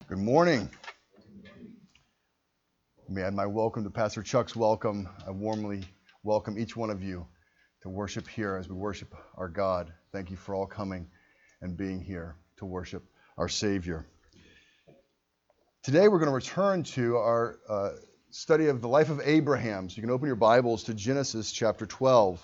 Good morning. May I add my welcome to Pastor Chuck's welcome. I warmly welcome each one of you to worship here as we worship our God. Thank you for all coming and being here to worship our Savior. Today we're going to return to our study of the life of Abraham. So you can open your Bibles to Genesis chapter 12.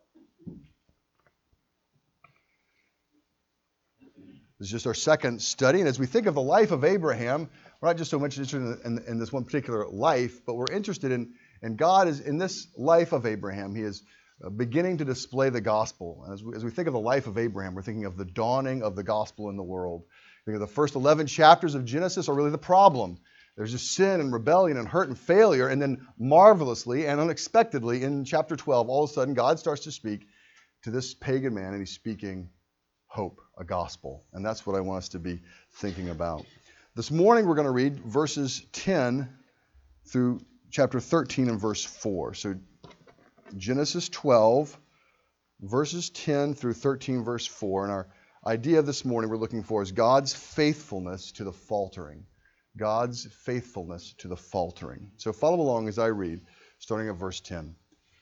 This is just our second study, and as we think of the life of Abraham, we're not just so much interested in this one particular life, but we're interested in God is in this life of Abraham. He is beginning to display the gospel. And as we think of the life of Abraham, we're thinking of the dawning of the gospel in the world. I think the first 11 chapters of Genesis are really the problem. There's just sin and rebellion and hurt and failure, and then marvelously and unexpectedly in chapter 12, all of a sudden God starts to speak to this pagan man, and he's speaking hope, a gospel. And that's what I want us to be thinking about. This morning we're going to read verses 10 through chapter 13 and verse 4. So Genesis 12, verses 10 through 13, verse 4. And our idea this morning we're looking for is God's faithfulness to the faltering. God's faithfulness to the faltering. So follow along as I read, starting at verse 10.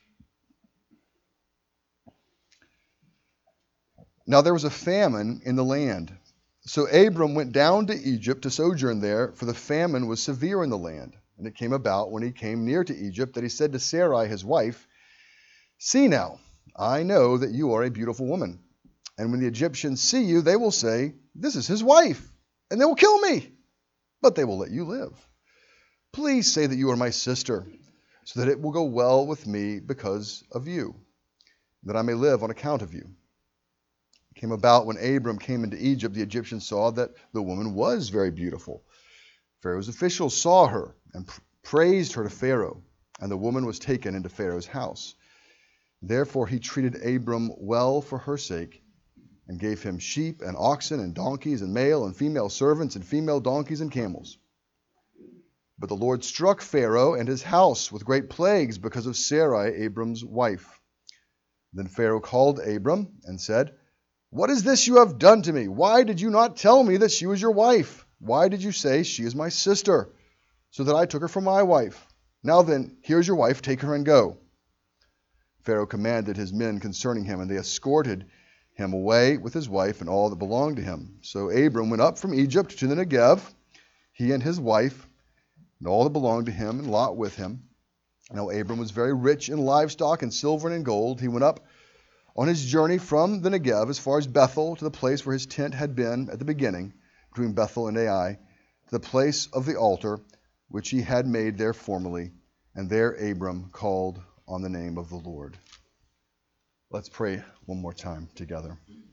Now there was a famine in the land. So Abram went down to Egypt to sojourn there, for the famine was severe in the land. And it came about when he came near to Egypt that he said to Sarai his wife, "See now, I know that you are a beautiful woman. And when the Egyptians see you, they will say, 'This is his wife,' and they will kill me. But they will let you live. Please say that you are my sister, so that it will go well with me because of you, that I may live on account of you." It came about when Abram came into Egypt, the Egyptians saw that the woman was very beautiful. Pharaoh's officials saw her and praised her to Pharaoh, and the woman was taken into Pharaoh's house. Therefore he treated Abram well for her sake, and gave him sheep and oxen and donkeys and male and female servants and female donkeys and camels. But the Lord struck Pharaoh and his house with great plagues because of Sarai, Abram's wife. Then Pharaoh called Abram and said, "What is this you have done to me? Why did you not tell me that she was your wife? Why did you say she is my sister, so that I took her for my wife? Now then, here's your wife, take her and go." Pharaoh commanded his men concerning him, and they escorted him away with his wife and all that belonged to him. So Abram went up from Egypt to the Negev, he and his wife, and all that belonged to him, and Lot with him. Now Abram was very rich in livestock and silver and in gold. He went up on his journey from the Negev as far as Bethel, to the place where his tent had been at the beginning, between Bethel and Ai, to the place of the altar which he had made there formerly. And there Abram called on the name of the Lord. Let's pray one more time together.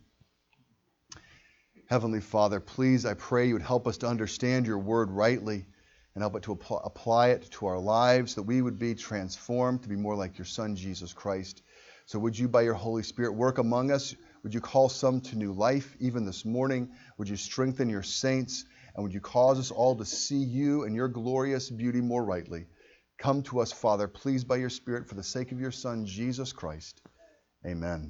Heavenly Father, please, I pray you would help us to understand your word rightly and help it to apply it to our lives, that we would be transformed to be more like your Son, Jesus Christ. So would you, by your Holy Spirit, work among us? Would you call some to new life even this morning? Would you strengthen your saints? And would you cause us all to see you and your glorious beauty more rightly? Come to us, Father, please, by your Spirit, for the sake of your Son, Jesus Christ. Amen.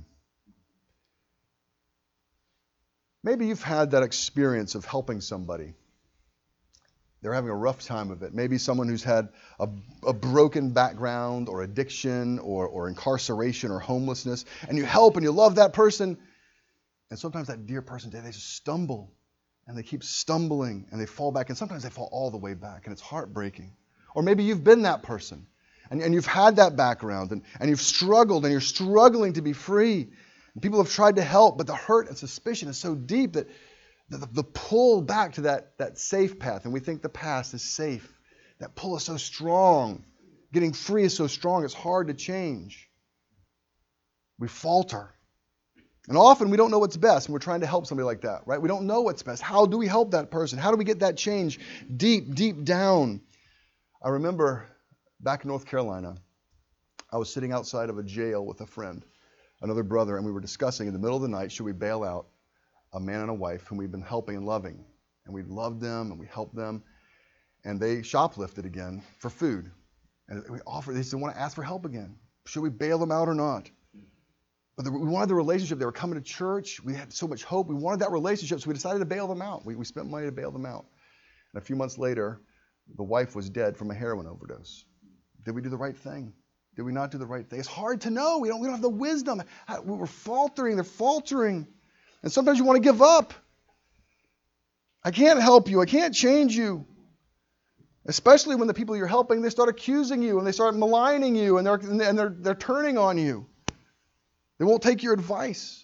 Maybe you've had that experience of helping somebody. They're having a rough time of it. Maybe someone who's had a broken background or addiction or incarceration or homelessness, and you help and you love that person, and sometimes that dear person, they just stumble, and they keep stumbling, and they fall back, and sometimes they fall all the way back, and it's heartbreaking. Or maybe you've been that person, and you've had that background, and you've struggled, and you're struggling to be free. And people have tried to help, but the hurt and suspicion is so deep that the pull back to that safe path, and we think the past is safe. That pull is so strong. Getting free is so strong, it's hard to change. We falter. And often we don't know what's best, and we're trying to help somebody like that, right? We don't know what's best. How do we help that person? How do we get that change deep, deep down? I remember back in North Carolina, I was sitting outside of a jail with a friend, another brother, and we were discussing in the middle of the night, should we bail out a man and a wife whom we've been helping and loving. And we loved them and we helped them. And they shoplifted again for food. And they still want to ask for help again. Should we bail them out or not? But we wanted the relationship. They were coming to church. We had so much hope. We wanted that relationship, so we decided to bail them out. We spent money to bail them out. And a few months later, the wife was dead from a heroin overdose. Did we do the right thing? Did we not do the right thing? It's hard to know. We don't have the wisdom. We're faltering. They're faltering. And sometimes you want to give up. I can't help you. I can't change you. Especially when the people you're helping, they start accusing you and they start maligning you and they're turning on you. They won't take your advice.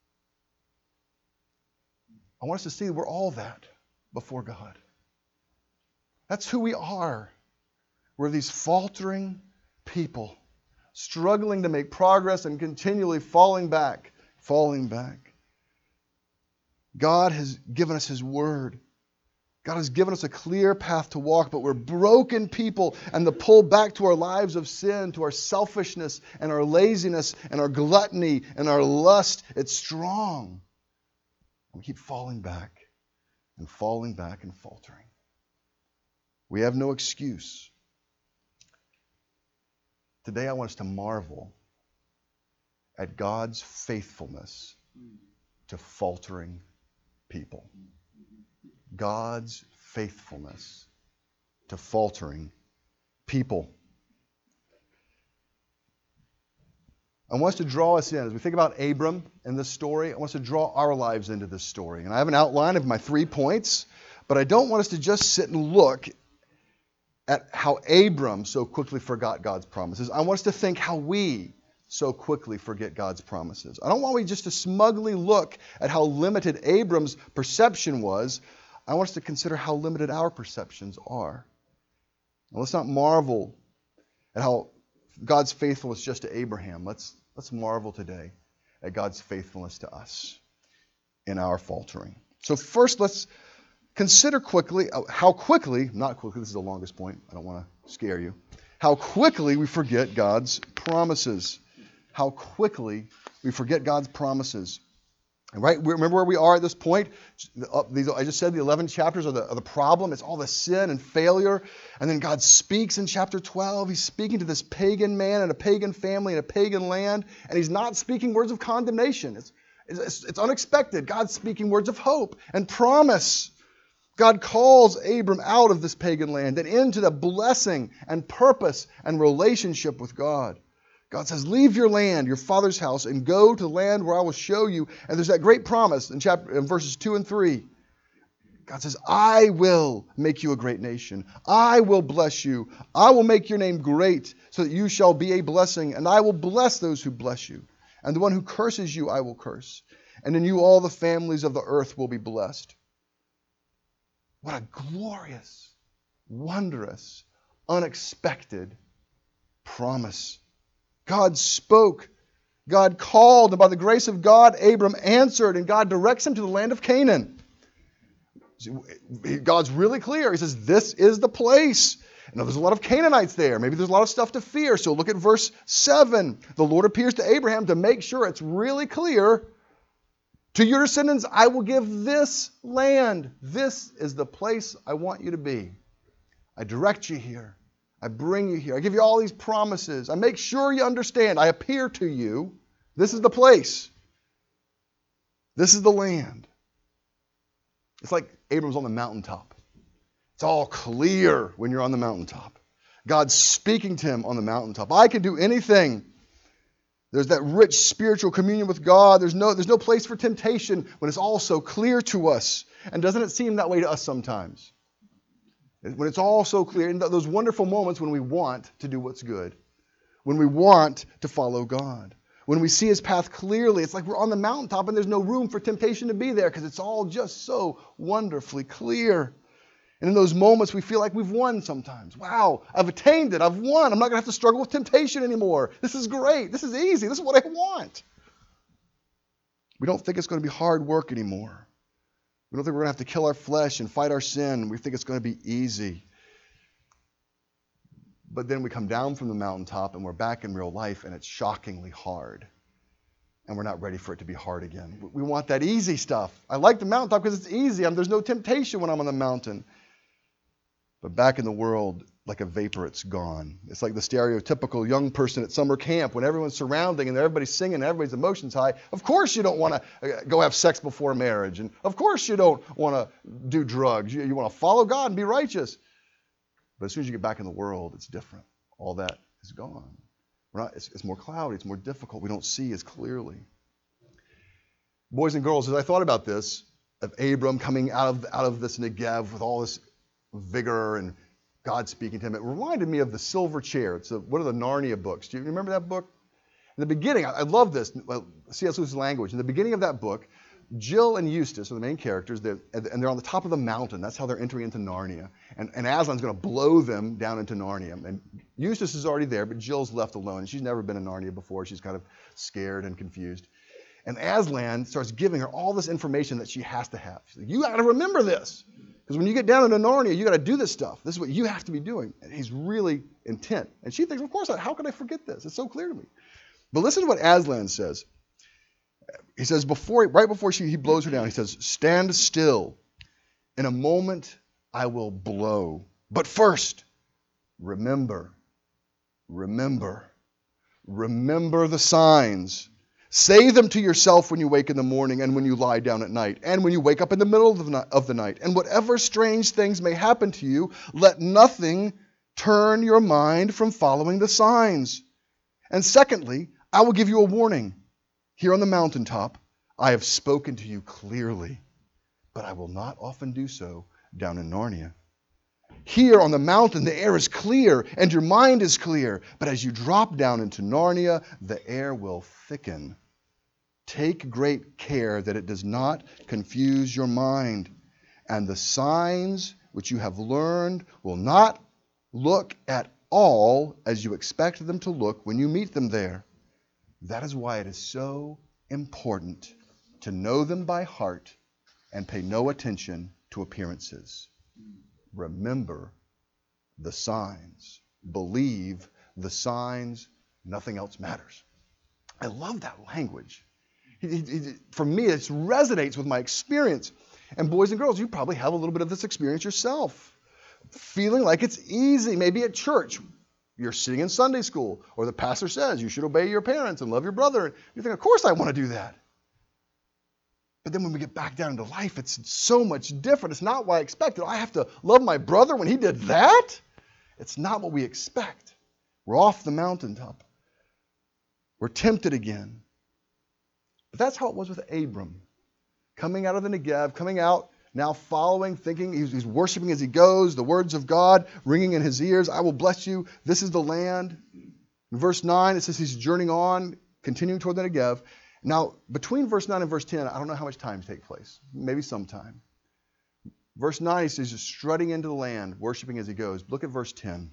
I want us to see we're all that before God. That's who we are. We're these faltering people, struggling to make progress and continually falling back. God has given us His Word. God has given us a clear path to walk, but we're broken people, and the pull back to our lives of sin, to our selfishness and our laziness and our gluttony and our lust, it's strong. We keep falling back and falling back and faltering. We have no excuse. Today I want us to marvel at God's faithfulness to faltering people. God's faithfulness to faltering people. I want us to draw us in. As we think about Abram and this story, I want us to draw our lives into this story. And I have an outline of my 3 points, but I don't want us to just sit and look at how Abram so quickly forgot God's promises. I want us to think how we so quickly forget God's promises. I don't want we just to smugly look at how limited Abram's perception was. I want us to consider how limited our perceptions are. Now, let's not marvel at how God's faithfulness just to Abraham. Let's marvel today at God's faithfulness to us in our faltering. So first, let's consider quickly, not quickly, this is the longest point, I don't want to scare you, how quickly we forget God's promises. How quickly we forget God's promises. Right? Remember where we are at this point? I just said the 11 chapters are the problem. It's all the sin and failure. And then God speaks in chapter 12. He's speaking to this pagan man and a pagan family in a pagan land. And He's not speaking words of condemnation. It's unexpected. God's speaking words of hope and promise. God calls Abram out of this pagan land and into the blessing and purpose and relationship with God. God says, leave your land, your father's house, and go to the land where I will show you. And there's that great promise in verses 2 and 3. God says, I will make you a great nation. I will bless you. I will make your name great so that you shall be a blessing. And I will bless those who bless you. And the one who curses you, I will curse. And in you all the families of the earth will be blessed. What a glorious, wondrous, unexpected promise. God spoke, God called, and by the grace of God, Abram answered, and God directs him to the land of Canaan. God's really clear. He says, this is the place. Now, there's a lot of Canaanites there. Maybe there's a lot of stuff to fear. So look at verse 7. The Lord appears to Abraham to make sure it's really clear. To your descendants, I will give this land. This is the place I want you to be. I direct you here. I bring you here. I give you all these promises. I make sure you understand. I appear to you. This is the place. This is the land. It's like Abram's on the mountaintop. It's all clear when you're on the mountaintop. God's speaking to him on the mountaintop. I can do anything. There's that rich spiritual communion with God. There's no place for temptation when it's all so clear to us. And doesn't it seem that way to us sometimes? When it's all so clear, in those wonderful moments when we want to do what's good, when we want to follow God, when we see His path clearly, it's like we're on the mountaintop and there's no room for temptation to be there because it's all just so wonderfully clear. And in those moments, we feel like we've won sometimes. Wow, I've attained it. I've won. I'm not going to have to struggle with temptation anymore. This is great. This is easy. This is what I want. We don't think it's going to be hard work anymore. We don't think we're going to have to kill our flesh and fight our sin. We think it's going to be easy. But then we come down from the mountaintop and we're back in real life and it's shockingly hard. And we're not ready for it to be hard again. We want that easy stuff. I like the mountaintop because it's easy. There's no temptation when I'm on the mountain. But back in the world, like a vapor, it's gone. It's like the stereotypical young person at summer camp when everyone's surrounding and everybody's singing and everybody's emotions high. Of course you don't want to go have sex before marriage. And of course you don't want to do drugs. You want to follow God and be righteous. But as soon as you get back in the world, it's different. All that is gone. It's more cloudy. It's more difficult. We don't see as clearly. Boys and girls, as I thought about this, of Abram coming out of this Negev with all this vigor and God speaking to him, it reminded me of the Silver Chair. It's one of the Narnia books. Do you remember that book? In the beginning, I love this, C.S. Lewis's language. In the beginning of that book, Jill and Eustace are the main characters, and they're on the top of the mountain. That's how they're entering into Narnia. And Aslan's going to blow them down into Narnia. And Eustace is already there, but Jill's left alone. And she's never been in Narnia before. She's kind of scared and confused. And Aslan starts giving her all this information that she has to have. She's like, you got to remember this. Because when you get down into Narnia, you got to do this stuff. This is what you have to be doing. And he's really intent. And she thinks, of course, how could I forget this? It's so clear to me. But listen to what Aslan says. He says, right before he blows her down, he says, stand still. In a moment, I will blow. But first, remember the signs. Say them to yourself when you wake in the morning and when you lie down at night and when you wake up in the middle of the night. And whatever strange things may happen to you, let nothing turn your mind from following the signs. And secondly, I will give you a warning. Here on the mountaintop, I have spoken to you clearly, but I will not often do so down in Narnia. Here on the mountain, the air is clear and your mind is clear, but as you drop down into Narnia, the air will thicken. Take great care that it does not confuse your mind, and the signs which you have learned will not look at all as you expect them to look when you meet them there. That is why it is so important to know them by heart and pay no attention to appearances. Remember the signs. Believe the signs. Nothing else matters. I love that language. For me, it resonates with my experience. And boys and girls, you probably have a little bit of this experience yourself. Feeling like it's easy, maybe at church. You're sitting in Sunday school, or the pastor says you should obey your parents and love your brother. And you think, of course I want to do that. But then when we get back down into life, it's so much different. It's not what I expected. I have to love my brother when he did that? It's not what we expect. We're off the mountaintop. We're tempted again. But that's how it was with Abram. Coming out of the Negev, coming out, now following, thinking, he's worshiping as he goes, the words of God ringing in his ears. I will bless you. This is the land. In verse 9, it says he's journeying on, continuing toward the Negev. Now, between verse 9 and verse 10, I don't know how much time takes place. Maybe some time. Verse 9, he says he's strutting into the land, worshiping as he goes. Look at verse 10.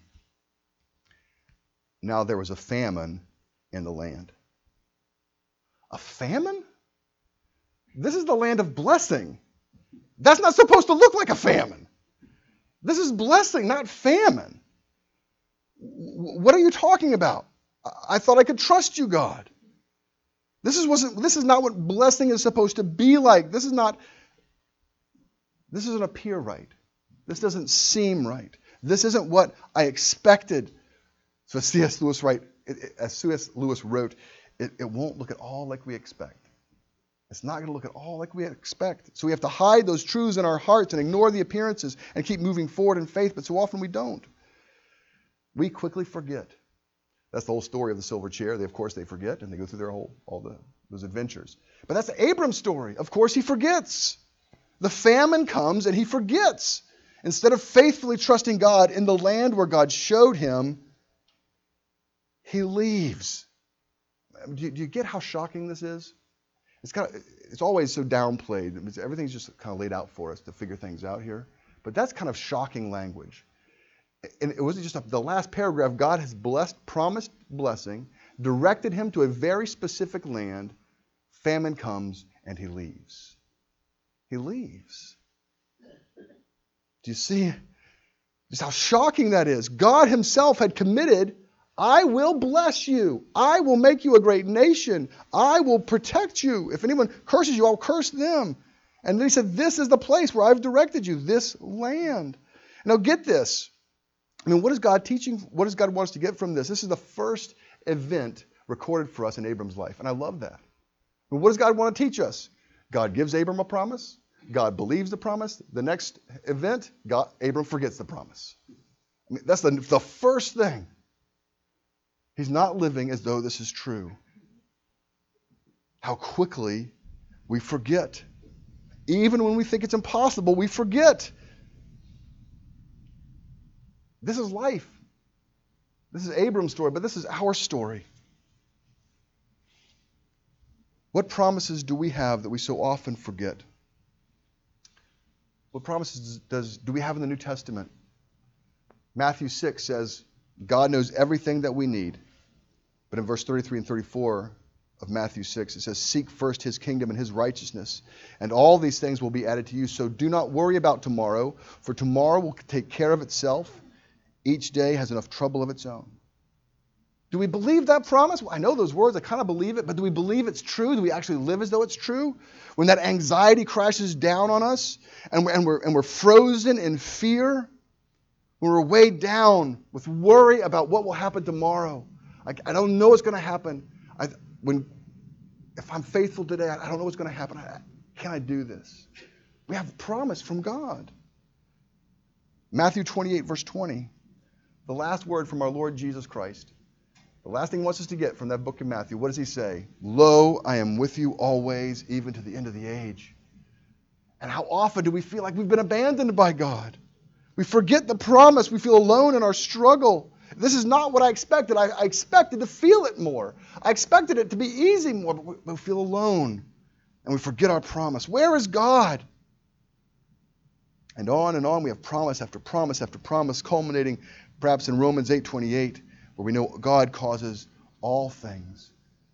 Now there was a famine in the land. A famine? This is the land of blessing. That's not supposed to look like a famine. This is blessing, not famine. What are you talking about? I thought I could trust you, God. This is not what blessing is supposed to be like. This doesn't appear right. This doesn't seem right. This isn't what I expected. So as C.S. Lewis wrote, it won't look at all like we expect. It's not going to look at all like we expect. So we have to hide those truths in our hearts and ignore the appearances and keep moving forward in faith, but so often we don't. We quickly forget. That's the whole story of the silver chair. Of course, they forget, and they go through those adventures. But that's Abram's story. Of course, he forgets. The famine comes, and he forgets. Instead of faithfully trusting God in the land where God showed him, he leaves. Do you get how shocking this is? It's always so downplayed. Everything's just kind of laid out for us to figure things out here. But that's kind of shocking language. And it wasn't just the last paragraph. God has promised blessing, directed him to a very specific land. Famine comes, and he leaves. He leaves. Do you see just how shocking that is? God himself had committed, I will bless you. I will make you a great nation. I will protect you. If anyone curses you, I'll curse them. And then he said, this is the place where I've directed you, this land. Now get this. I mean, what is God teaching? What does God want us to get from this? This is the first event recorded for us in Abram's life, and I love that. But what does God want to teach us? God gives Abram a promise. God believes the promise. The next event, Abram forgets the promise. I mean, that's the first thing. He's not living as though this is true. How quickly we forget. Even when we think it's impossible, we forget. This is life. This is Abram's story, but this is our story. What promises do we have that we so often forget? What promises do we have in the New Testament? Matthew 6 says, God knows everything that we need. But in verse 33 and 34 of Matthew 6, it says, seek first his kingdom and his righteousness, and all these things will be added to you. So do not worry about tomorrow, for tomorrow will take care of itself. Each day has enough trouble of its own. Do we believe that promise? Well, I know those words, I kind of believe it, but do we believe it's true? Do we actually live as though it's true? When that anxiety crashes down on us and we're frozen in fear, when we're weighed down with worry about what will happen tomorrow. I don't know what's going to happen. If I'm faithful today, I don't know what's going to happen. Can I do this? We have a promise from God. Matthew 28, verse 20, the last word from our Lord Jesus Christ. The last thing he wants us to get from that book of Matthew, what does he say? Lo, I am with you always, even to the end of the age. And how often do we feel like we've been abandoned by God? We forget the promise. We feel alone in our struggle. This is not what I expected. I expected to feel it more. I expected it to be easy more, but we feel alone. And we forget our promise. Where is God? And on we have promise after promise after promise, culminating perhaps in Romans 8:28, where we know God causes all things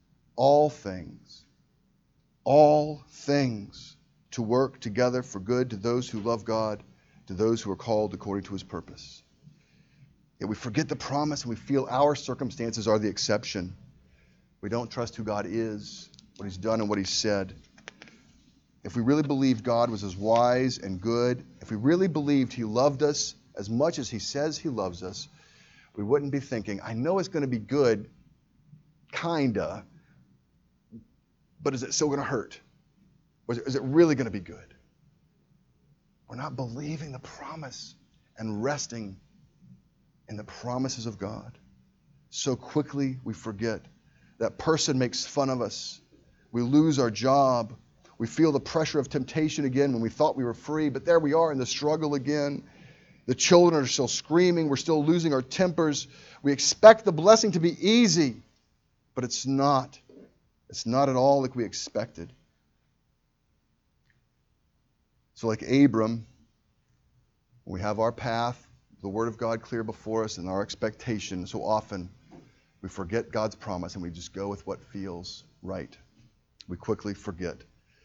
to work together for good to those who love God, to those who are called according to his purpose. Yet we forget the promise and we feel our circumstances are the exception. We don't trust who God is, what he's done and what he's said. If we really believed God was as wise and good, if we really believed he loved us as much as he says he loves us, we wouldn't be thinking, I know it's going to be good, kinda, but is it still going to hurt? Or is it really going to be good? We're not believing the promise and resting in the promises of God. So quickly we forget. That person makes fun of us. We lose our job. We feel the pressure of temptation again when we thought we were free, but there we are in the struggle again. The children are still screaming. We're still losing our tempers. We expect the blessing to be easy, but it's not. It's not at all like we expected. So like Abram, when we have our path, the Word of God clear before us and our expectation, so often we forget God's promise and we just go with what feels right. We quickly forget.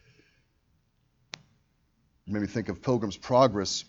You made me think of Pilgrim's Progress.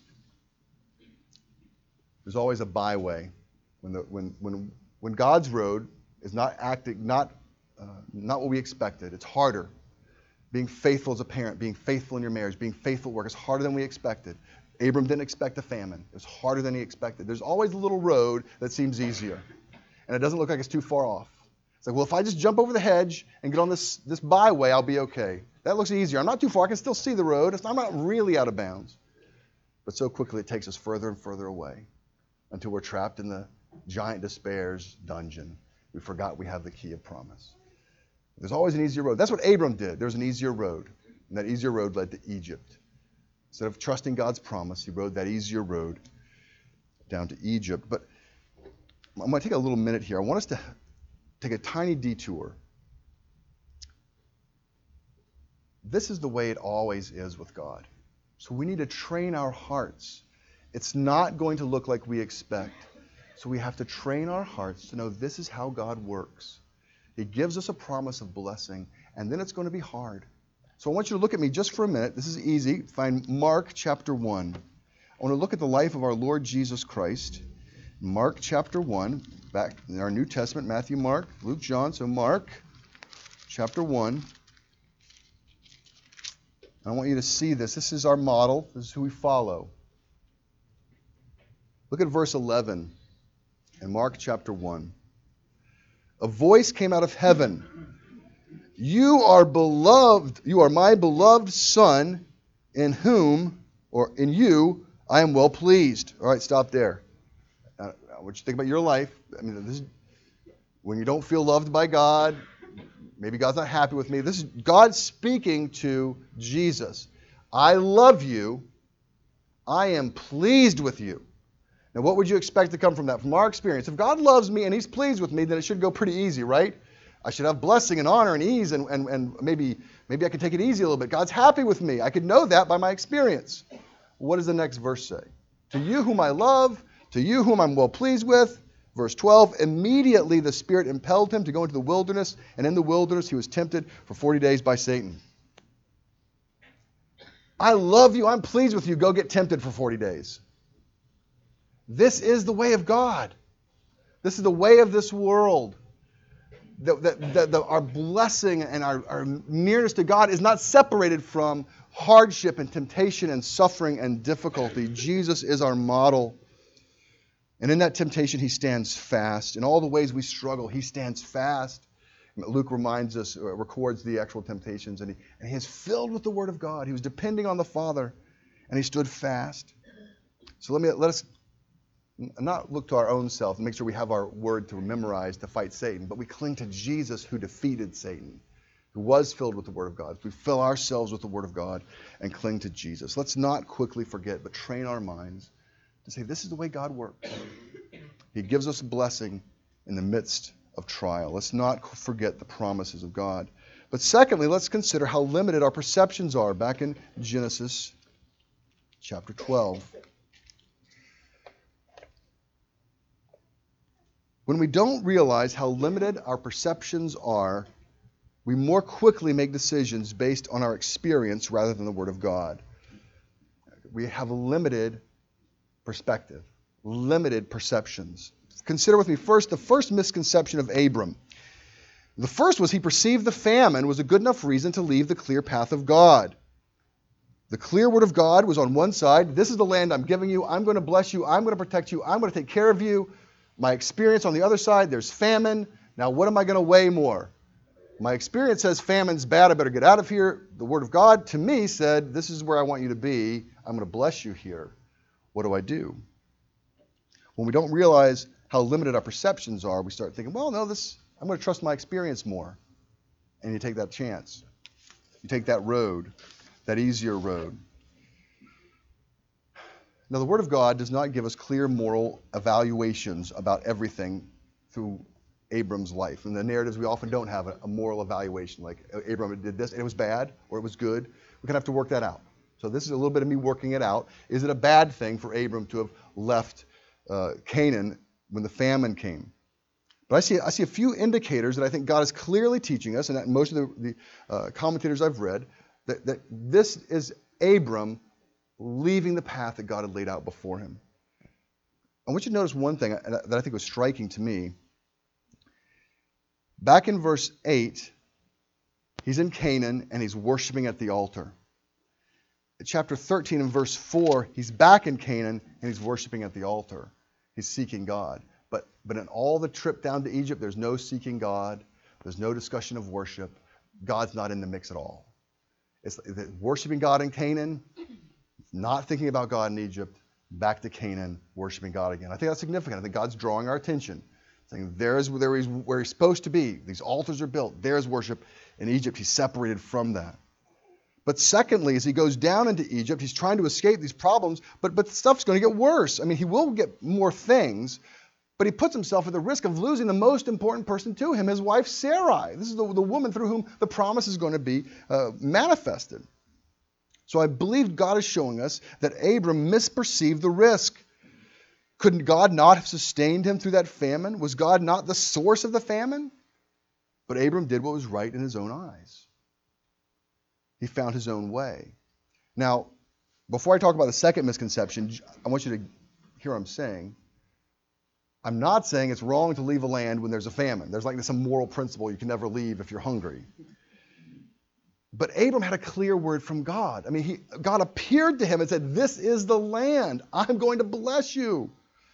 There's always a byway. When God's road is not what we expected, it's harder. Being faithful as a parent, being faithful in your marriage, being faithful at work is harder than we expected. Abram didn't expect a famine. It was harder than he expected. There's always a little road that seems easier. And it doesn't look like it's too far off. It's like, well, if I just jump over the hedge and get on this byway, I'll be okay. That looks easier. I'm not too far. I can still see the road. I'm not really out of bounds. But so quickly it takes us further and further away until we're trapped in the giant despair's dungeon. We forgot we have the key of promise. There's always an easier road. That's what Abram did. There's an easier road. And that easier road led to Egypt. Instead of trusting God's promise, he rode that easier road down to Egypt. But I'm going to take a little minute here. I want us to take a tiny detour. This is the way it always is with God. So we need to train our hearts. It's not going to look like we expect. So we have to train our hearts to know this is how God works. He gives us a promise of blessing, and then it's going to be hard. So I want you to look at me just for a minute. This is easy. Find Mark chapter 1. I want to look at the life of our Lord Jesus Christ. Mark chapter 1, back in our New Testament, Matthew, Mark, Luke, John. So Mark chapter 1. I want you to see this. This is our model. This is who we follow. Look at verse 11 in Mark chapter 1. A voice came out of heaven. You are beloved, you are my beloved Son, in whom, or in you, I am well pleased. All right, stop there. I want you to think about your life. I mean, this is, when you don't feel loved by God, maybe God's not happy with me. This is God speaking to Jesus. I love you. I am pleased with you. Now, what would you expect to come from that? From our experience, if God loves me and He's pleased with me, then it should go pretty easy, right? I should have blessing and honor and ease, and maybe I could take it easy a little bit. God's happy with me. I could know that by my experience. What does the next verse say? To you whom I love, to you whom I'm well pleased with. Verse 12, immediately the Spirit impelled him to go into the wilderness, and in the wilderness he was tempted for 40 days by Satan. I love you. I'm pleased with you. Go get tempted for 40 days. This is the way of God. This is the way of this world. Our blessing and our nearness to God is not separated from hardship and temptation and suffering and difficulty. Jesus is our model. And in that temptation, He stands fast. In all the ways we struggle, He stands fast. Luke records the actual temptations, and he is filled with the Word of God. He was depending on the Father, and he stood fast. So let us not look to our own self and make sure we have our word to memorize to fight Satan, but we cling to Jesus who defeated Satan, who was filled with the Word of God. We fill ourselves with the Word of God and cling to Jesus. Let's not quickly forget, but train our minds to say, this is the way God works. He gives us blessing in the midst of trial. Let's not forget the promises of God. But secondly, let's consider how limited our perceptions are. Back in Genesis chapter 12. When we don't realize how limited our perceptions are, we more quickly make decisions based on our experience rather than the Word of God. We have a limited perspective, limited perceptions. Consider with me first the first misconception of Abram. The first was he perceived the famine was a good enough reason to leave the clear path of God. The clear Word of God was on one side. This is the land I'm giving you. I'm going to bless you. I'm going to protect you. I'm going to take care of you. My experience on the other side, there's famine. Now, what am I going to weigh more? My experience says famine's bad. I better get out of here. The Word of God to me said, this is where I want you to be. I'm going to bless you here. What do I do? When we don't realize how limited our perceptions are, we start thinking, well, no, I'm going to trust my experience more. And you take that chance. You take that road, that easier road. Now, the Word of God does not give us clear moral evaluations about everything through Abram's life. In the narratives, we often don't have a moral evaluation, like Abram did this, and it was bad, or it was good. We're going to have to work that out. So this is a little bit of me working it out. Is it a bad thing for Abram to have left Canaan when the famine came? But I see a few indicators that I think God is clearly teaching us, and that most of the commentators I've read, that this is Abram leaving the path that God had laid out before him. I want you to notice one thing that I think was striking to me. Back in verse 8, he's in Canaan and he's worshiping at the altar. In chapter 13 and verse 4, he's back in Canaan and he's worshiping at the altar. He's seeking God. But in all the trip down to Egypt, there's no seeking God. There's no discussion of worship. God's not in the mix at all. It's worshiping God in Canaan, not thinking about God in Egypt, back to Canaan, worshiping God again. I think that's significant. I think God's drawing our attention, saying there's where he's supposed to be. These altars are built. There's worship. In Egypt, he's separated from that. But secondly, as he goes down into Egypt, he's trying to escape these problems, but the stuff's going to get worse. I mean, he will get more things, but he puts himself at the risk of losing the most important person to him, his wife Sarai. This is the woman through whom the promise is going to be manifested. So I believe God is showing us that Abram misperceived the risk. Couldn't God not have sustained him through that famine? Was God not the source of the famine? But Abram did what was right in his own eyes. He found his own way. Now, before I talk about the second misconception, I want you to hear what I'm saying. I'm not saying it's wrong to leave a land when there's a famine. There's like some moral principle you can never leave if you're hungry. But Abram had a clear word from God. I mean, God appeared to him and said, this is the land. I'm going to bless you.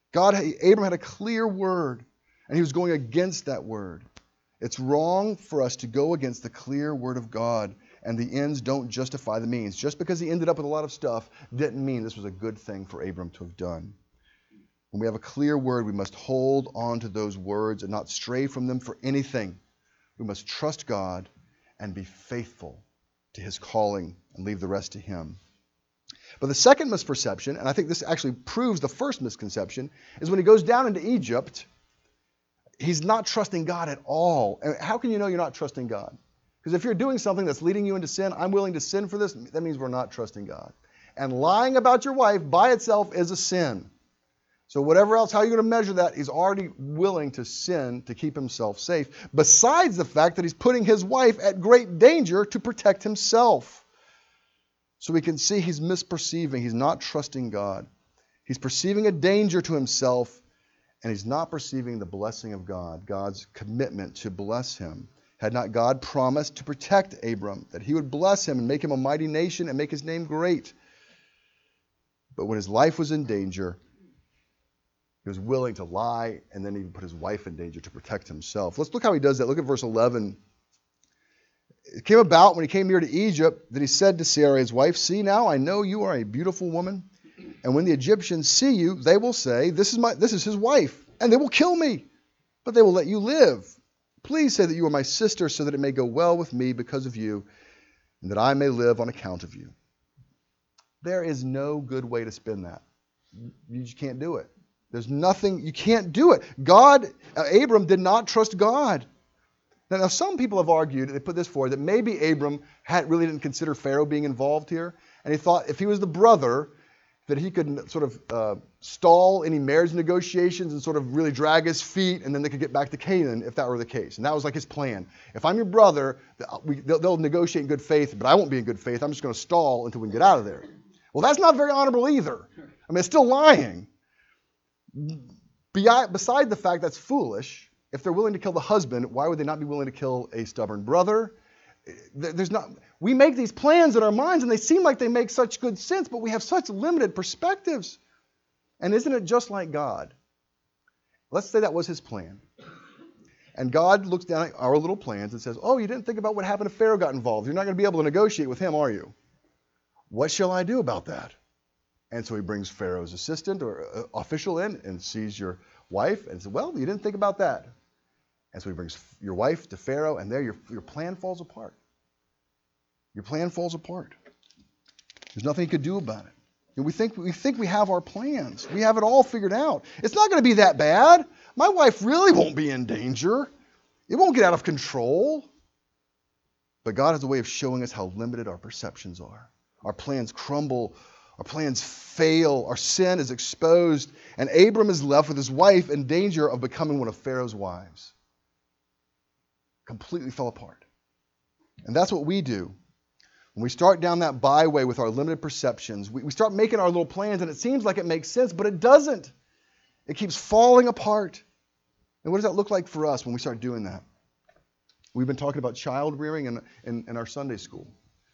Abram had a clear word, and he was going against that word. It's wrong for us to go against the clear word of God, and the ends don't justify the means. Just because he ended up with a lot of stuff didn't mean this was a good thing for Abram to have done. When we have a clear word, we must hold on to those words and not stray from them for anything. We must trust God and be faithful to his calling and leave the rest to him. But the second misperception, and I think this actually proves the first misconception, is when he goes down into Egypt, he's not trusting God at all. And how can you know you're not trusting God? Because if you're doing something that's leading you into sin, I'm willing to sin for this, that means we're not trusting God. And lying about your wife by itself is a sin. So whatever else, how are you going to measure that? He's already willing to sin to keep himself safe, besides the fact that he's putting his wife at great danger to protect himself. So we can see he's misperceiving. He's not trusting God. He's perceiving a danger to himself, and he's not perceiving the blessing of God, God's commitment to bless him. Had not God promised to protect Abram, that he would bless him and make him a mighty nation and make his name great? But when his life was in danger, he was willing to lie and then even put his wife in danger to protect himself. Let's look how he does that. Look at verse 11. It came about when he came near to Egypt that he said to Sarah, his wife, "See now, I know you are a beautiful woman. And when the Egyptians see you, they will say, this is his wife, and they will kill me. But they will let you live. Please say that you are my sister, so that it may go well with me because of you, and that I may live on account of you." There is no good way to spin that. You just can't do it. There's nothing, you can't do it. Abram did not trust God. Now, some people have argued, they put this forward, that maybe Abram really didn't consider Pharaoh being involved here, and he thought if he was the brother, that he could sort of stall any marriage negotiations and sort of really drag his feet, and then they could get back to Canaan if that were the case. And that was like his plan. If I'm your brother, they'll negotiate in good faith, but I won't be in good faith. I'm just going to stall until we can get out of there. Well, that's not very honorable either. I mean, it's still lying. Beside the fact that's foolish, if they're willing to kill the husband, why would they not be willing to kill a stubborn brother? We make these plans in our minds, and they seem like they make such good sense, but we have such limited perspectives. And isn't it just like God? Let's say that was his plan. And God looks down at our little plans and says, "Oh, you didn't think about what happened if Pharaoh got involved. You're not going to be able to negotiate with him, are you? What shall I do about that?" And so he brings Pharaoh's assistant or official in and sees your wife and says, "Well, you didn't think about that." And so he brings your wife to Pharaoh, and there your plan falls apart. Your plan falls apart. There's nothing he could do about it. And we think we have our plans. We have it all figured out. It's not going to be that bad. My wife really won't be in danger. It won't get out of control. But God has a way of showing us how limited our perceptions are. Our plans crumble. Our plans fail. Our sin is exposed. And Abram is left with his wife in danger of becoming one of Pharaoh's wives. Completely fell apart. And that's what we do. When we start down that byway with our limited perceptions, we start making our little plans, and it seems like it makes sense, but it doesn't. It keeps falling apart. And what does that look like for us when we start doing that? We've been talking about child rearing in our Sunday school.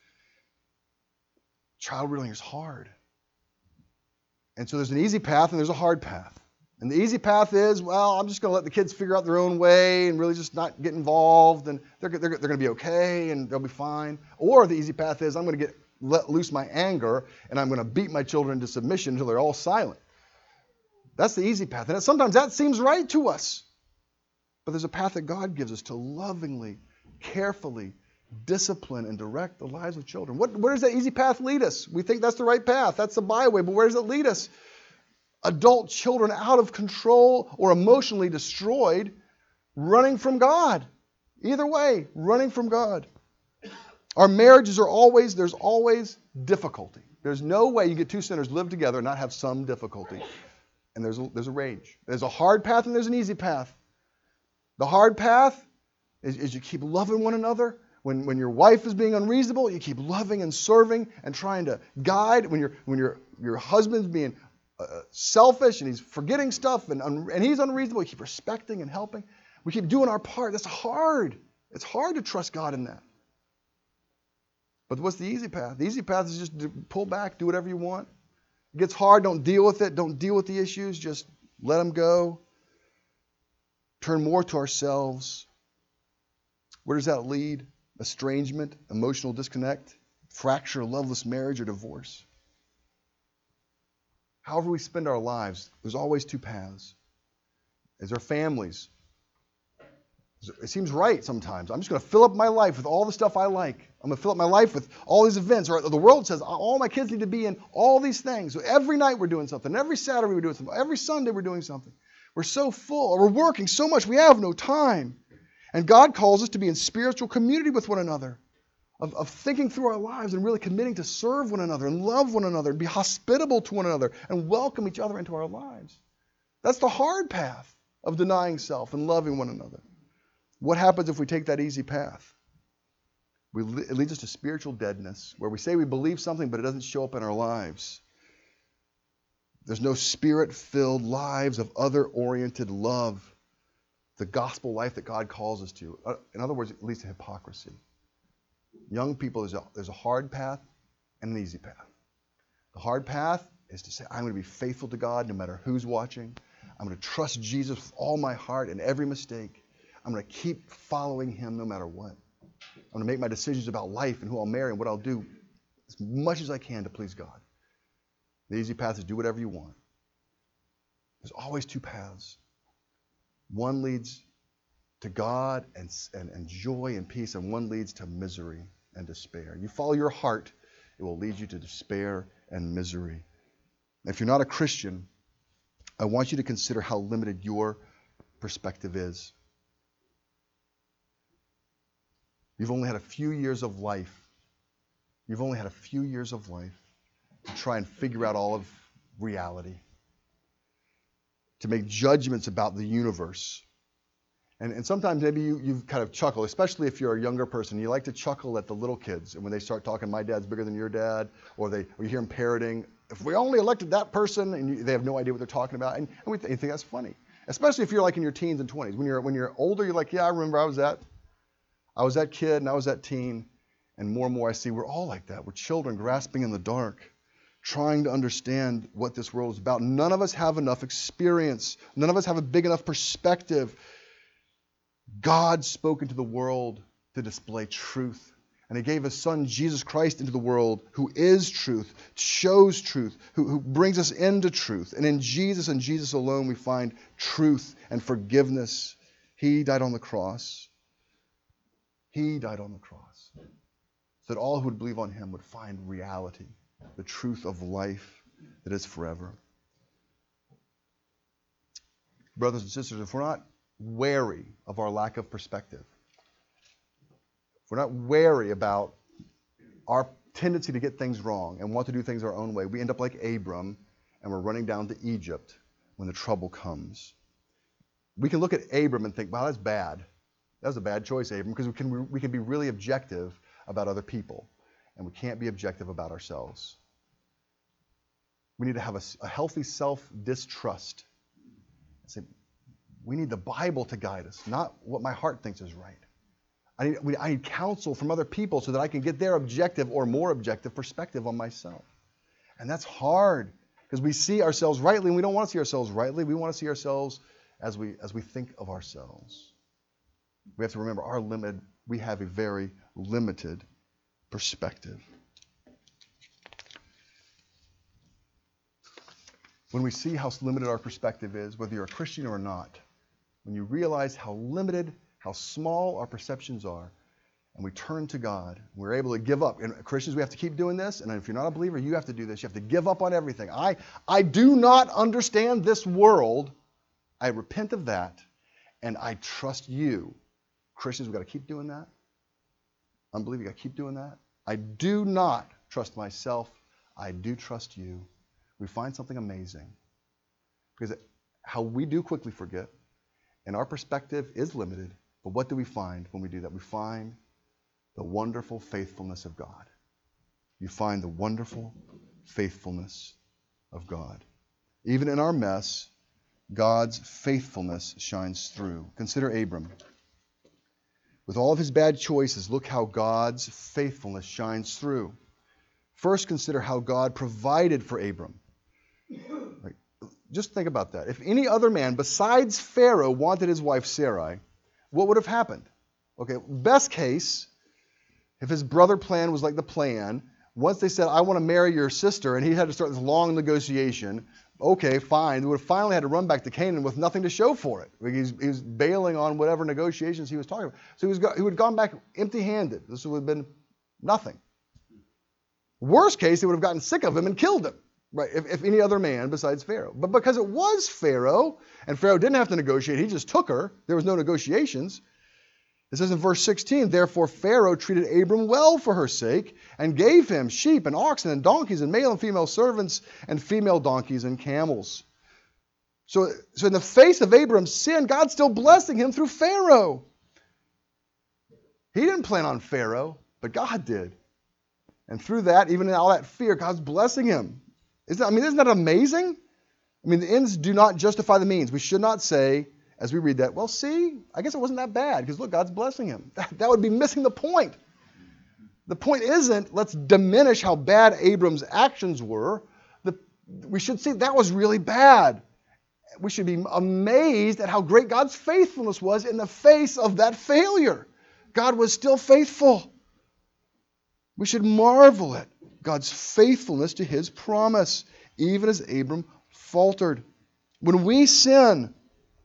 Child rearing is hard. And so there's an easy path and there's a hard path. And the easy path is, well, I'm just going to let the kids figure out their own way and really just not get involved, and they're going to be okay and they'll be fine. Or the easy path is, I'm going to let loose my anger and I'm going to beat my children into submission until they're all silent. That's the easy path. And sometimes that seems right to us. But there's a path that God gives us to lovingly, carefully discipline and direct the lives of children. Where does that easy path lead us? We think that's the right path. That's the byway. But where does it lead us? Adult children out of control or emotionally destroyed, running from God. Either way, running from God. Our marriages there's always difficulty. There's no way you get two sinners live together and not have some difficulty. And there's a range. There's a hard path and there's an easy path. The hard path is you keep loving one another. When your wife is being unreasonable, you keep loving and serving and trying to guide. When your husband's being selfish and he's forgetting stuff and he's unreasonable, you keep respecting and helping. We keep doing our part. That's hard. It's hard to trust God in that. But what's the easy path? The easy path is just to pull back, do whatever you want. It gets hard, don't deal with it. Don't deal with the issues. Just let him go, turn more to ourselves. Where does that lead? Estrangement, emotional disconnect, fracture, loveless marriage, or divorce. However we spend our lives, there's always two paths. As our families, it seems right sometimes. I'm just going to fill up my life with all the stuff I like. I'm going to fill up my life with all these events. Or the world says all my kids need to be in all these things. So every night we're doing something. Every Saturday we're doing something. Every Sunday we're doing something. We're so full. We're working so much we have no time. And God calls us to be in spiritual community with one another. Of thinking through our lives and really committing to serve one another and love one another and be hospitable to one another and welcome each other into our lives. That's the hard path of denying self and loving one another. What happens if we take that easy path? It leads us to spiritual deadness, where we say we believe something, but it doesn't show up in our lives. There's no spirit-filled lives of other-oriented love, the gospel life that God calls us to. In other words, it leads to hypocrisy. Young people, there's a hard path and an easy path. The hard path is to say, I'm going to be faithful to God no matter who's watching. I'm going to trust Jesus with all my heart in every mistake. I'm going to keep following him no matter what. I'm going to make my decisions about life and who I'll marry and what I'll do as much as I can to please God. The easy path is do whatever you want. There's always two paths. One leads to God and joy and peace, and one leads to misery and despair. You follow your heart, it will lead you to despair and misery. If you're not a Christian, I want you to consider how limited your perspective is. You've only had a few years of life. You've only had a few years of life to try and figure out all of reality, to make judgments about the universe. And sometimes maybe you kind of chuckle, especially if you're a younger person. You like to chuckle at the little kids, and when they start talking, my dad's bigger than your dad, or you hear them parroting, if we only elected that person, and they have no idea what they're talking about, and you think that's funny. Especially if you're like in your teens and 20s. When you're older, you're like, yeah, I remember I was that kid and I was that teen. And more I see we're all like that. We're children grasping in the dark, trying to understand what this world is about. None of us have enough experience. None of us have a big enough perspective. God spoke into the world to display truth. And he gave his son, Jesus Christ, into the world, who is truth, shows truth, who brings us into truth. And in Jesus and Jesus alone, we find truth and forgiveness. He died on the cross. He died on the cross so that all who would believe on him would find reality, the truth of life that is forever. Brothers and sisters, if we're not wary of our lack of perspective, if we're not wary about our tendency to get things wrong and want to do things our own way, we end up like Abram, and we're running down to Egypt when the trouble comes. We can look at Abram and think, wow, that's bad. That was a bad choice, Abram, because we can be really objective about other people, and we can't be objective about ourselves. We need to have a healthy self-distrust. Say, we need the Bible to guide us, not what my heart thinks is right. I need counsel from other people so that I can get their objective or more objective perspective on myself. And that's hard because we see ourselves rightly, and we don't want to see ourselves rightly. We want to see ourselves as we think of ourselves. We have to remember we have a very limited perspective. When we see how limited our perspective is, whether you're a Christian or not, when you realize how limited, how small our perceptions are, and we turn to God, we're able to give up. And Christians, we have to keep doing this, and if you're not a believer, you have to do this. You have to give up on everything. I do not understand this world. I repent of that, and I trust you. Christians, we've got to keep doing that. Unbelievers, we've got to keep doing that. I do not trust myself. I do trust you. We find something amazing. Because how we do quickly forget, and our perspective is limited, but what do we find when we do that? We find the wonderful faithfulness of God. You find the wonderful faithfulness of God. Even in our mess, God's faithfulness shines through. Consider Abram. With all of his bad choices, look how God's faithfulness shines through. First, consider how God provided for Abram. Right? just think about that. If any other man besides Pharaoh wanted his wife Sarai, what would have happened? Okay, best case, if his brother plan was like the plan, once they said, I want to marry your sister, and he had to start this long negotiation, okay, fine. They would have finally had to run back to Canaan with nothing to show for it. He was bailing on whatever negotiations he was talking about. So he would have gone back empty-handed. This would have been nothing. Worst case, they would have gotten sick of him and killed him, right? If any other man besides Pharaoh. But because it was Pharaoh, and Pharaoh didn't have to negotiate, he just took her. There was no negotiations. It says in verse 16, therefore Pharaoh treated Abram well for her sake, and gave him sheep and oxen and donkeys and male and female servants and female donkeys and camels. So in the face of Abram's sin, God's still blessing him through Pharaoh. He didn't plan on Pharaoh, but God did. And through that, even in all that fear, God's blessing him. Isn't that amazing? The ends do not justify the means. We should not say, as we read that, well, see, I guess it wasn't that bad, because look, God's blessing him. That would be missing the point. The point isn't, let's diminish how bad Abram's actions were. We should see that was really bad. We should be amazed at how great God's faithfulness was in the face of that failure. God was still faithful. We should marvel at God's faithfulness to his promise, even as Abram faltered. When we sin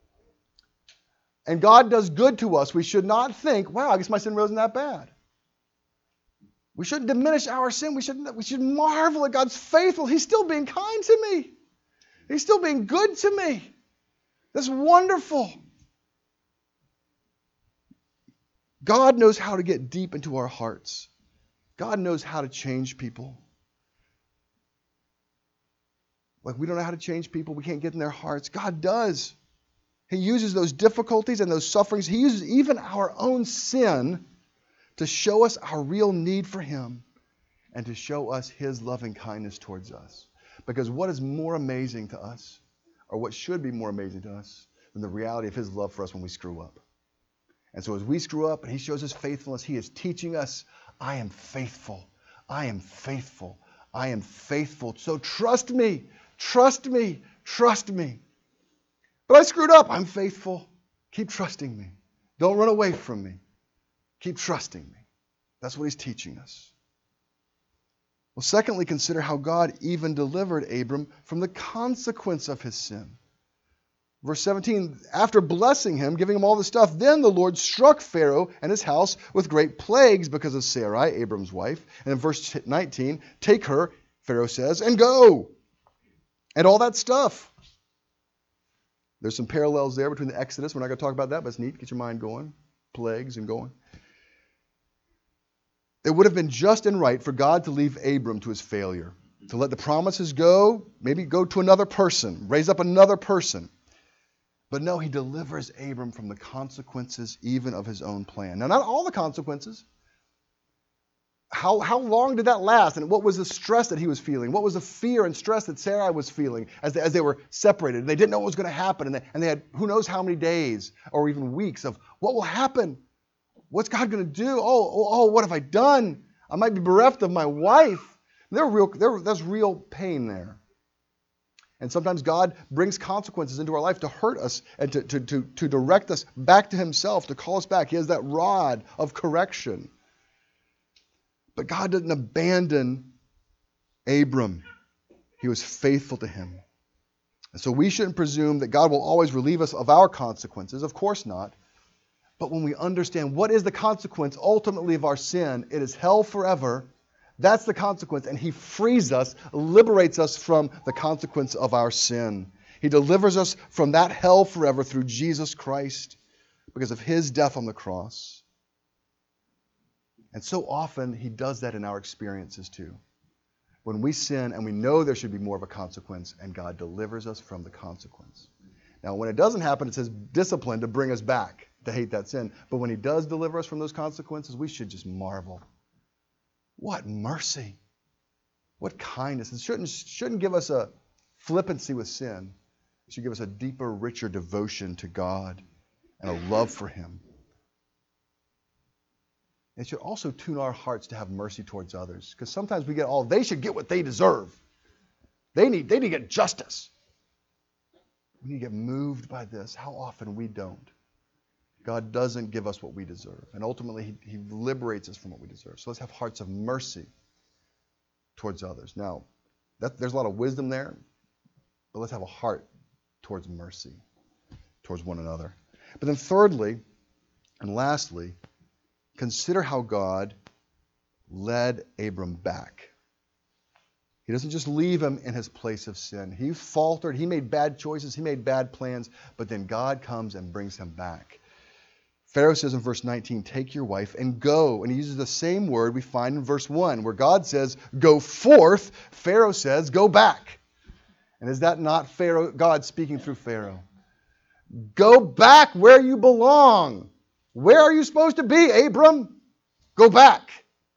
and God does good to us, we should not think, wow, I guess my sin wasn't that bad. We shouldn't diminish our sin. We should marvel at God's faithfulness. He's still being kind to me. He's still being good to me. That's wonderful. God knows how to get deep into our hearts. God knows how to change people. Like we don't know how to change people. We can't get in their hearts. God does. He uses those difficulties and those sufferings. He uses even our own sin to show us our real need for him and to show us his loving kindness towards us. Because what is more amazing to us, or what should be more amazing to us, than the reality of his love for us when we screw up? And so as we screw up and he shows his faithfulness, he is teaching us, I am faithful. I am faithful. I am faithful. So trust me. Trust me. Trust me. But I screwed up. I'm faithful. Keep trusting me. Don't run away from me. Keep trusting me. That's what he's teaching us. Well, secondly, consider how God even delivered Abram from the consequence of his sin. Verse 17, after blessing him, giving him all the stuff, then the Lord struck Pharaoh and his house with great plagues because of Sarai, Abram's wife. And in verse 19, take her, Pharaoh says, and go. And all that stuff. There's some parallels there between the Exodus. We're not going to talk about that, but it's neat. Get your mind going. Plagues and going. It would have been just and right for God to leave Abram to his failure, to let the promises go, maybe go to another person, raise up another person. But no, he delivers Abram from the consequences even of his own plan. Now, not all the consequences. How long did that last? And what was the stress that he was feeling? What was the fear and stress that Sarai was feeling as they were separated? They didn't know what was going to happen. And they had who knows how many days or even weeks of what will happen? What's God going to do? What have I done? I might be bereft of my wife. There's real pain there. And sometimes God brings consequences into our life to hurt us and to direct us back to himself, to call us back. He has that rod of correction. But God didn't abandon Abram. He was faithful to him. And so we shouldn't presume that God will always relieve us of our consequences. Of course not. But when we understand what is the consequence ultimately of our sin, it is hell forever. That's the consequence. And he frees us, liberates us from the consequence of our sin. He delivers us from that hell forever through Jesus Christ because of his death on the cross. And so often he does that in our experiences too. When we sin and we know there should be more of a consequence, and God delivers us from the consequence. Now, when it doesn't happen, it says discipline to bring us back to hate that sin. But when he does deliver us from those consequences, we should just marvel. What mercy. What kindness. It shouldn't give us a flippancy with sin. It should give us a deeper, richer devotion to God and a love for him. It should also tune our hearts to have mercy towards others. Because sometimes we get they should get what they deserve. They need to get justice. We need to get moved by this. How often we don't. God doesn't give us what we deserve. And ultimately, He liberates us from what we deserve. So let's have hearts of mercy towards others. Now, there's a lot of wisdom there, but let's have a heart towards mercy, towards one another. But then thirdly, and lastly, consider how God led Abram back. He doesn't just leave him in his place of sin. He faltered, he made bad choices, he made bad plans, but then God comes and brings him back. Pharaoh says in verse 19, take your wife and go. And he uses the same word we find in verse 1, where God says, go forth. Pharaoh says, go back. And is that not God speaking through Pharaoh? Go back where you belong. Where are you supposed to be, Abram? Go back.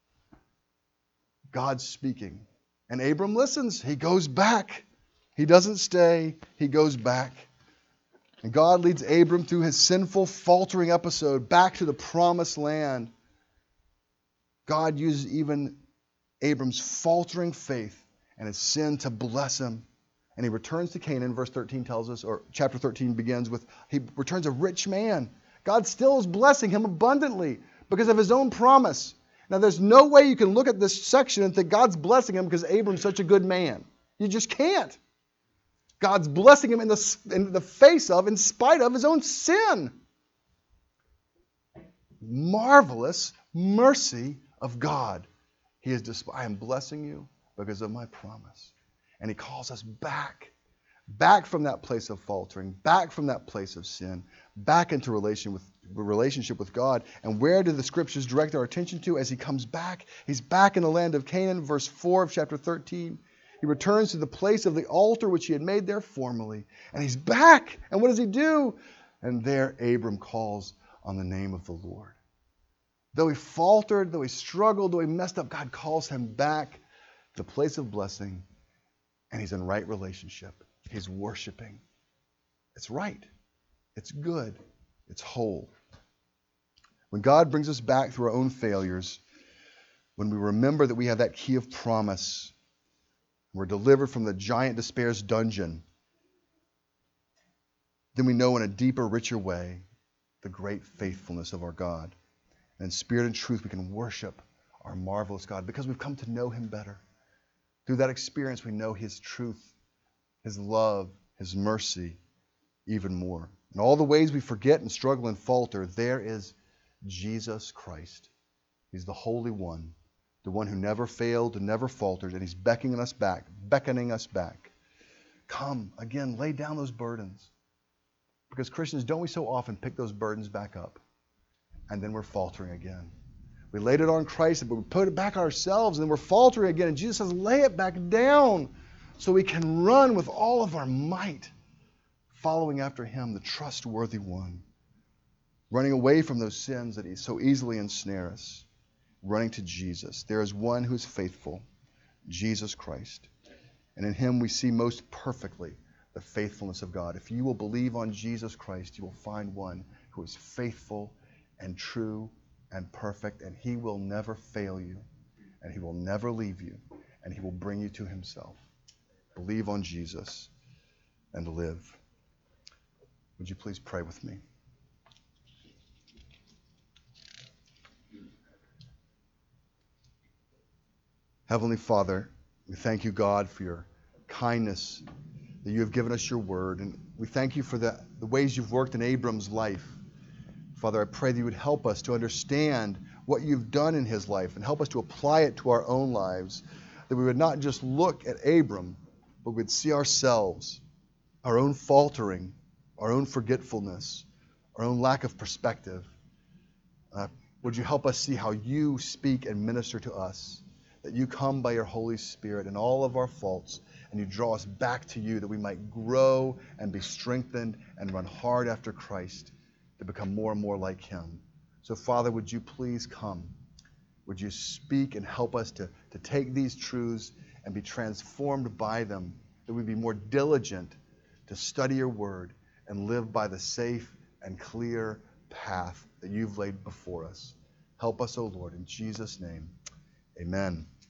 God's speaking. And Abram listens. He goes back. He doesn't stay. He goes back. And God leads Abram through his sinful, faltering episode back to the promised land. God uses even Abram's faltering faith and his sin to bless him. And he returns to Canaan, verse 13 tells us, or chapter 13 begins with, he returns a rich man. God still is blessing him abundantly because of his own promise. Now, there's no way you can look at this section and think God's blessing him because Abram's such a good man. You just can't. God's blessing him in the face of, in spite of his own sin. Marvelous mercy of God. He is, I am blessing you because of my promise. And he calls us back from that place of faltering, back from that place of sin, back into relationship with God. And where do the scriptures direct our attention to as he comes back? He's back in the land of Canaan, verse 4 of chapter 13. He returns to the place of the altar which he had made there formerly. And he's back. And what does he do? And there Abram calls on the name of the Lord. Though he faltered, though he struggled, though he messed up, God calls him back to the place of blessing. And he's in right relationship. He's worshiping. It's right. It's good. It's whole. When God brings us back through our own failures, when we remember that we have that key of promise, we're delivered from the giant despair's dungeon, then we know in a deeper, richer way the great faithfulness of our God. And in spirit and truth, we can worship our marvelous God because we've come to know him better. Through that experience, we know his truth, his love, his mercy even more. In all the ways we forget and struggle and falter, there is Jesus Christ. He's the Holy One, the one who never failed and never faltered, and he's beckoning us back. Come, again, lay down those burdens. Because Christians, don't we so often pick those burdens back up, and then we're faltering again. We laid it on Christ, but we put it back on ourselves, and then we're faltering again. And Jesus says, lay it back down so we can run with all of our might, following after him, the trustworthy one, running away from those sins that he so easily ensnare us, running to Jesus. There is one who is faithful, Jesus Christ. And in him we see most perfectly the faithfulness of God. If you will believe on Jesus Christ, you will find one who is faithful and true and perfect, and he will never fail you, and he will never leave you, and he will bring you to himself. Believe on Jesus and live. Would you please pray with me? Heavenly Father, we thank you, God, for your kindness, that you have given us your word, and we thank you for the ways you've worked in Abram's life. Father, I pray that you would help us to understand what you've done in his life and help us to apply it to our own lives, that we would not just look at Abram, but we'd see ourselves, our own faltering, our own forgetfulness, our own lack of perspective. Would you help us see how you speak and minister to us, that you come by your Holy Spirit in all of our faults, and you draw us back to you that we might grow and be strengthened and run hard after Christ, to become more and more like him. So, Father, would you please come? Would you speak and help us to take these truths and be transformed by them, that we be more diligent to study your word and live by the safe and clear path that you've laid before us. Help us, O Lord, in Jesus' name. Amen.